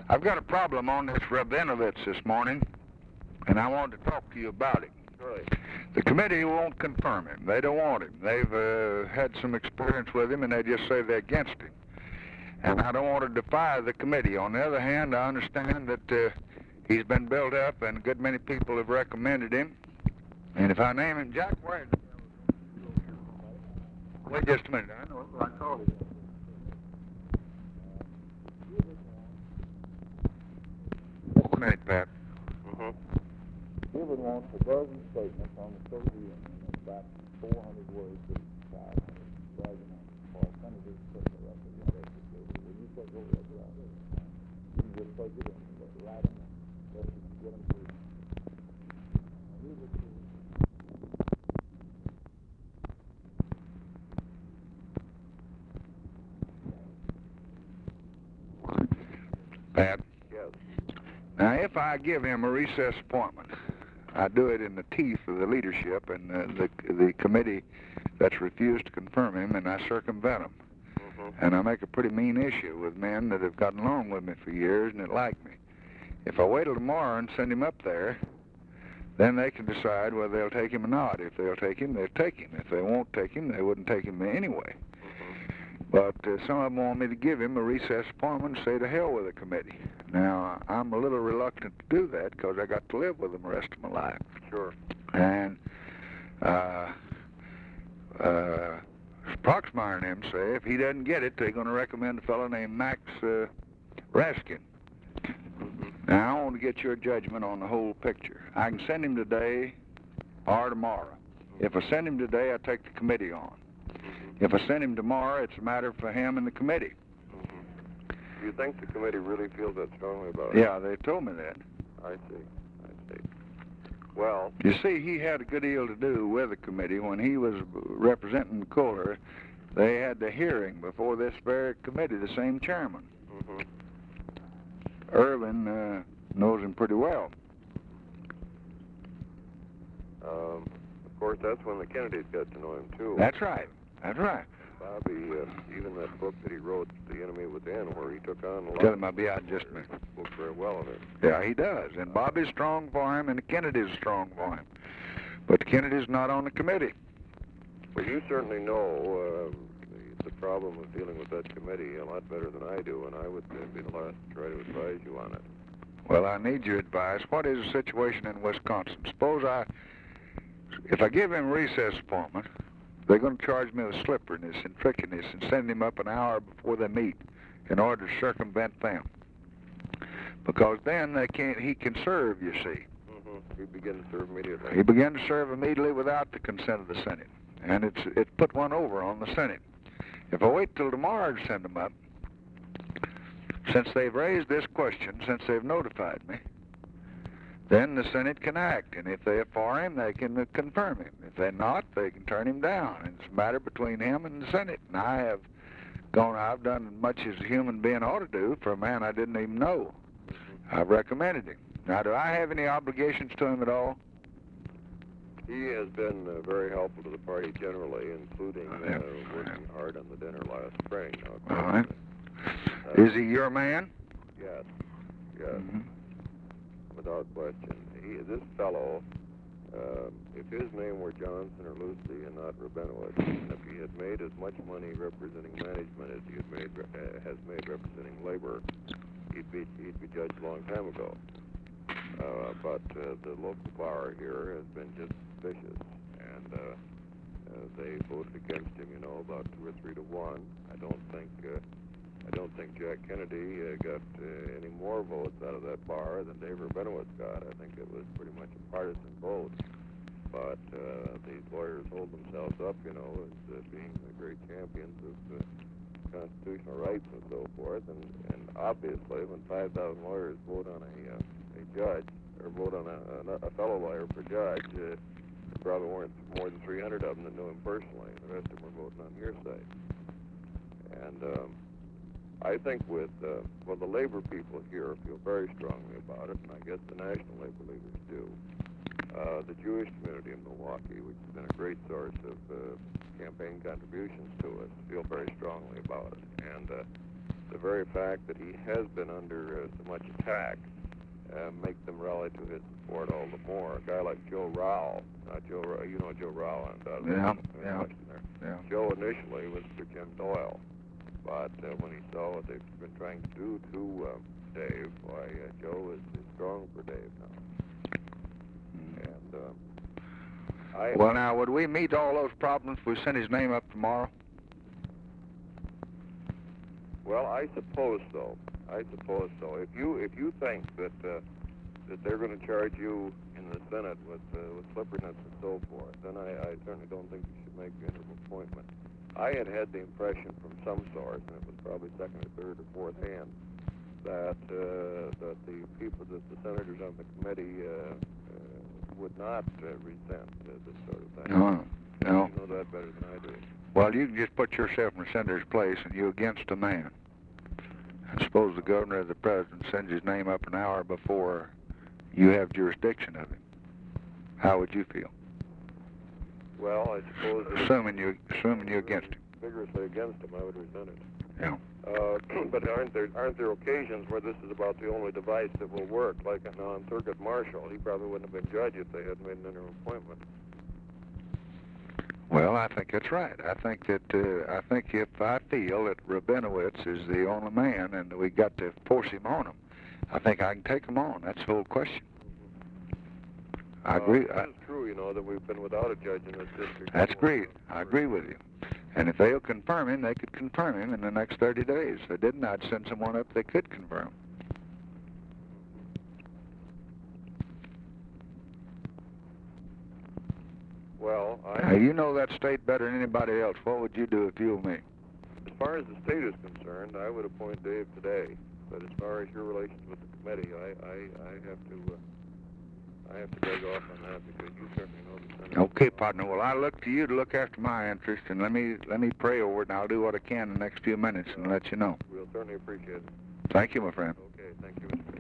I've got a problem on this Rabinovich this morning, and I wanted to talk to you about it. Right. The committee won't confirm him. They don't want him. They've had some experience with him, and they just say they're against him. And I don't want to defy the committee. On the other hand, I understand that he's been built up, and a good many people have recommended him. And if I name him Jack Wagner... Wait just a minute. I know who I called him. Just a minute, Pat. He would want a dozen statements on the Soviet Union in about 400 words each, 500, bragging on all senators put the rest of the legislature. Will you take over that job? You can just take it and write them and get them through. Pat? Yes. Now, if I give him a recess appointment, I do it in the teeth of the leadership and the committee that's refused to confirm him, and I circumvent him. And I make a pretty mean issue with men that have gotten along with me for years and that like me. If I wait till tomorrow and send him up there, then they can decide whether they'll take him or not. If they'll take him, they'll take him. If they won't take him, they wouldn't take him anyway. But some of them want me to give him a recess appointment and say to hell with the committee. Now, I'm a little reluctant to do that because I got to live with them the rest of my life. Sure. And Proxmire and them say if he doesn't get it, they're going to recommend a fellow named Max Raskin. Now, I want to get your judgment on the whole picture. I can send him today or tomorrow. If I send him today, I take the committee on. If I send him tomorrow, it's a matter for him and the committee. Do you think the committee really feels that strongly about it? Yeah, they told me that. I see. Well... You see, he had a good deal to do with the committee. When he was representing Kohler, they had the hearing before this very committee, the same chairman. Irvin knows him pretty well. Of course, that's when the Kennedys got to know him, too. That's right. That's right. Bobby, even that book that he wrote, The Enemy Within, where he took on a lot... Tell him I'll be out in just a minute. Spoke very well of it. Yeah, he does. And Bobby's strong for him, and the Kennedys are strong for him. But the Kennedys not on the committee. Well, you certainly know the problem of dealing with that committee a lot better than I do, and I would be the last to try to advise you on it. Well, I need your advice. What is the situation in Wisconsin? Suppose if I give him a recess appointment, they're going to charge me with slipperiness and trickiness and send him up an hour before they meet in order to circumvent them. Because then he can serve, you see. He began to serve immediately. He began to serve immediately without the consent of the Senate. And it put one over on the Senate. If I wait till tomorrow to send him up, since they've raised this question, since they've notified me, then the Senate can act. And if they're for him, they can confirm him. If they're not, they can turn him down. And it's a matter between him and the Senate. And I've done as much as a human being ought to do for a man I didn't even know. I've recommended him. Now, do I have any obligations to him at all? He has been very helpful to the party generally, including working hard on the dinner last spring. All right. Is he your man? Yes. Without question. This fellow, if his name were Johnson or Lucy and not Rabinovich, and if he had made as much money representing management as he has made representing labor, he'd be judged a long time ago. But the local bar here has been just vicious, and they voted against him, about 2 or 3 to 1. I don't think Jack Kennedy got any more votes out of that bar than Dave Rabinovich got. I think it was pretty much a partisan vote. But these lawyers hold themselves up, as being the great champions of constitutional rights and so forth. And obviously, when 5,000 lawyers vote on a judge, or vote on a fellow lawyer for judge, there probably weren't more than 300 of them that knew him personally. The rest of them were voting on hearsay. And I think the labor people here feel very strongly about it, and I guess the national labor leaders do. The Jewish community in Milwaukee, which has been a great source of campaign contributions to us, feel very strongly about it. And the very fact that he has been under so much attack make them rally to his support all the more. A guy like Joe Rowell, you know Joe Rowell, Yeah. Joe initially was for Jim Doyle, but when he saw what they've been trying to do to Dave, why Joe is strong for Dave now. And well, now, would we meet all those problems if we sent his name up tomorrow? Well, I suppose so. If you think that they're going to charge you in the Senate with slipperiness and so forth, then I certainly don't think you should make the interim appointment. I had the impression from some source, and it was probably second or third or fourth hand, that the senators on the committee would not resent this sort of thing. No. You know that better than I do. Well, you can just put yourself in the senator's place, and you're against a man. And suppose the governor or the president sends his name up an hour before you have jurisdiction of him. How would you feel? Well, I suppose... Assuming you're against him. Vigorously against him, I would resent it. Yeah. But aren't there occasions where this is about the only device that will work? Like on Thurgood Marshall, he probably wouldn't have been judged if they had made an interim appointment. Well, I think that's right. I think if I feel that Rabinowitz is the only man and we got to force him on him, I think I can take him on. That's the whole question. I agree. It's true, you know, that we've been without a judge in this district. That's great. I agree with you. And if they'll confirm him, they could confirm him in the next 30 days. If they didn't, I'd send someone up they could confirm. Well, Now, you know that state better than anybody else. What would you do if you were me? As far as the state is concerned, I would appoint Dave today. But as far as your relations with the committee, I have to beg off on that because you certainly know the Senate. Okay, partner. Well, I look to you to look after my interest, and let me pray over it, and I'll do what I can in the next few minutes and let you know. We'll certainly appreciate it. Thank you, my friend. Okay, thank you, Mr.